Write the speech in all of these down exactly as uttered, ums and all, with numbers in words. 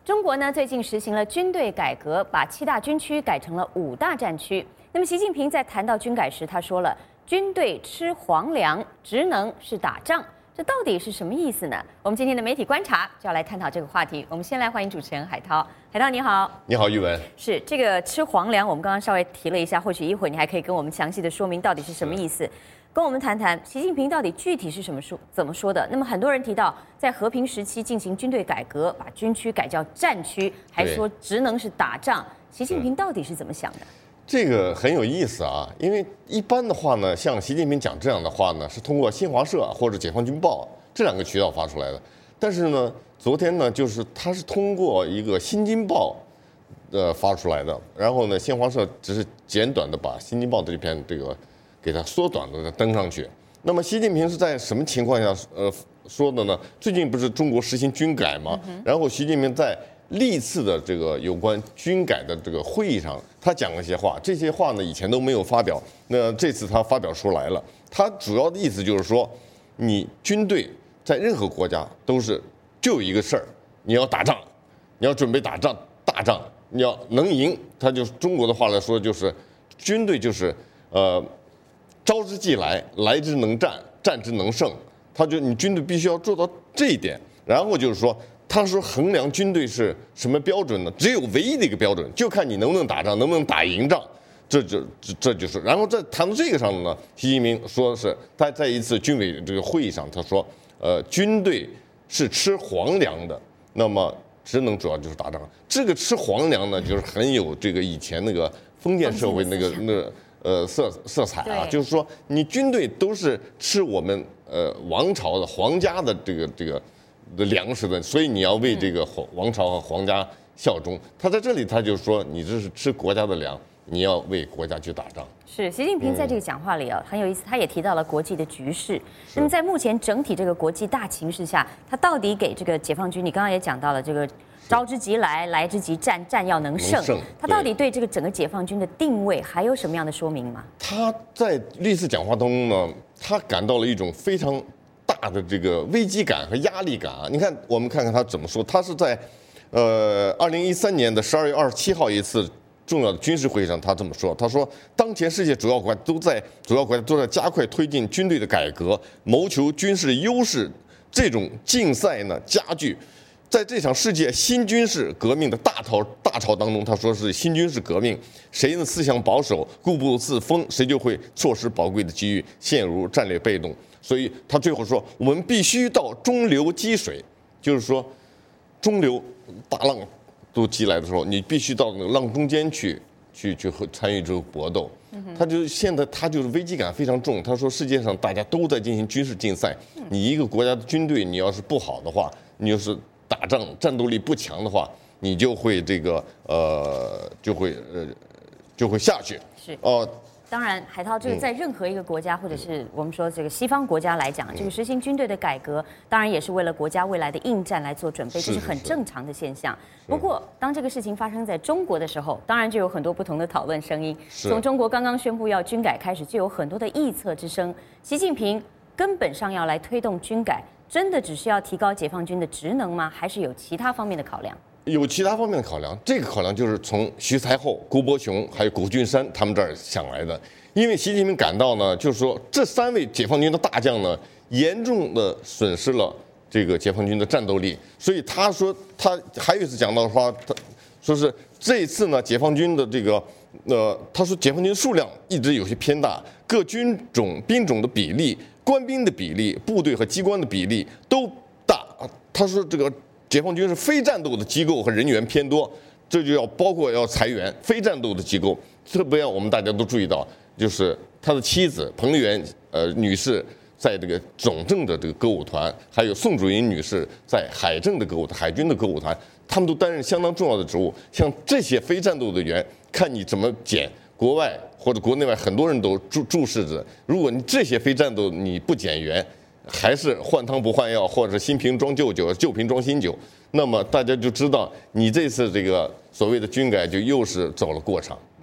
中国呢最近实行了军队改革，把七大军区改成了五大战区。那么习近平在谈到军改时，他说了，军队吃皇粮，职能是打仗。这到底是什么意思呢？我们今天的媒体观察就要来探讨这个话题。我们先来欢迎主持人海涛。海涛你好。 你好，玉文。 是这个吃皇粮，我们刚刚稍微提了一下，或许一会儿你还可以跟我们详细的说明到底是什么意思。跟我们谈谈习近平到底具体是什么说怎么说的？那么很多人提到，在和平时期进行军队改革，把军区改叫战区，还说职能是打仗。习近平到底是怎么想的？ 这个很有意思啊，因为一般的话呢，像习近平讲这样的话呢，是通过新华社或者解放军报这两个渠道发出来的。但是呢，昨天呢，就是他是通过一个新京报，呃发出来的。然后呢，新华社只是简短的把新京报的这篇这个给它缩短的登上去。那么习近平是在什么情况下呃说的呢？最近不是中国实行军改吗？嗯、然后习近平在历次的这个有关军改的这个会议上，他讲了一些话，这些话呢以前都没有发表，那这次他发表出来了。他主要的意思就是说，你军队在任何国家都是就有一个事儿，你要打仗，你要准备打仗大仗，你要能赢。他就是中国的话来说，就是军队就是呃招之即来，来之能战，战之能胜。他就你军队必须要做到这一点，然后就是说。他说衡量军队是什么标准呢？只有唯一的一个标准，就看你能不能打仗，能不能打赢仗，这就这这就是。然后在谈到这个上呢，习近平说是他在一次军委这个会议上，他说，呃，军队是吃皇粮的，那么职能主要就是打仗。这个吃皇粮呢，就是很有这个以前那个封建社会那个那个呃色色彩啊，就是说你军队都是吃我们呃王朝的皇家的这个这个。的粮食的，所以你要为这个王朝和皇家效忠。他在这里，他就说，你这是吃国家的粮，你要为国家去打仗。 是习近平在这个讲话里啊，很有意思，他也提到了国际的局势。那么在目前整体这个国际大情势下，他到底给这个解放军，你刚刚也讲到了这个招之即来，来之即战，战要能胜。他到底对这个整个解放军的定位还有什么样的说明吗？ 他在历次讲话当中呢，他感到了一种非常大的这个危机感和压力感啊！你看，我们看看他怎么说。他是在，呃，二零一三年的十二月二十七号一次重要的军事会议上，他这么说：他说，当前世界主要国家都在主要国家都在加快推进军队的改革，谋求军事优势。这种竞赛呢加剧，在这场世界新军事革命的大潮大潮当中，他说是新军事革命，谁呢思想保守、固步自封，谁就会错失宝贵的机遇，陷入战略被动。所以他最后说，我们必须到中流击水，就是说，中流大浪都击来的时候，你必须到那个浪中间去，去去和参与这个搏斗。他就现在他就是危机感非常重。他说，世界上大家都在进行军事竞赛，你一个国家的军队你要是不好的话，你要是打仗战斗力不强的话，你就会这个呃就会呃就会下去。 是哦。呃当然，海涛，这个在任何一个国家，或者是我们说这个西方国家来讲，这个实行军队的改革，当然也是为了国家未来的应战来做准备，这是很正常的现象。不过，当这个事情发生在中国的时候，当然就有很多不同的讨论声音。从中国刚刚宣布要军改开始，就有很多的臆测之声。习近平根本上要来推动军改，真的只是要提高解放军的职能吗？还是有其他方面的考量？ 有其他方面的考量，这个考量就是从徐才厚、顾伯雄还有谷俊山他们这儿想来的。因为习近平感到呢，就是说这三位解放军的大将呢，严重的损失了这个解放军的战斗力，所以他说他还有一次讲到的话，他说是这一次呢，解放军的这个呃，他说解放军数量一直有些偏大，各军种兵种的比例、官兵的比例、部队和机关的比例都大。他说这个。解放军是非战斗的机构和人员偏多，这就要包括要裁员。非战斗的机构，特别我们大家都注意到，就是他的妻子彭丽媛呃女士在这个总政的这个歌舞团，还有宋祖英女士在海政的歌舞团、海军的歌舞团，他们都担任相当重要的职务。像这些非战斗的员，看你怎么减。国外或者国内外很多人都注注视着，如果你这些非战斗你不减员。还是换汤不换药，或者新瓶装旧酒，旧瓶装新酒，那么大家就知道你这次这个所谓的军改就又是走了过场。 没错。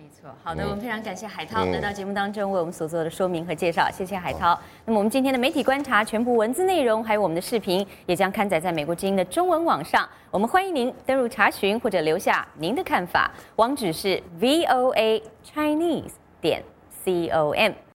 好的，我们非常感谢海涛来到节目当中为我们所做的说明和介绍，谢谢海涛。那么我们今天的媒体观察全部文字内容，还有我们的视频，也将刊载在美国之音的中文网上。我们欢迎您登入查询或者留下您的看法，网址是 v o a chinese 点 com。